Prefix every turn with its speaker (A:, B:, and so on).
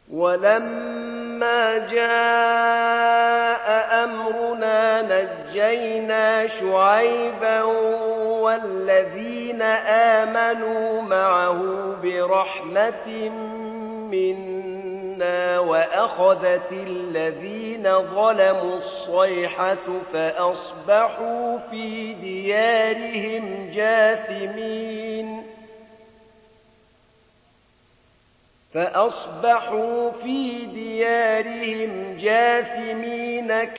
A: وَلَمَّا جَاءَ أَمْرُنَا نَجَّيْنَا شُعَيْبًا وَالَّذِينَ آمَنُوا مَعَهُ بِرَحْمَةٍ مِّنَّا وَأَخَذَتِ الَّذِينَ ظَلَمُوا الصَّيْحَةُ فَأَصْبَحُوا فِي دِيَارِهِمْ جاثمين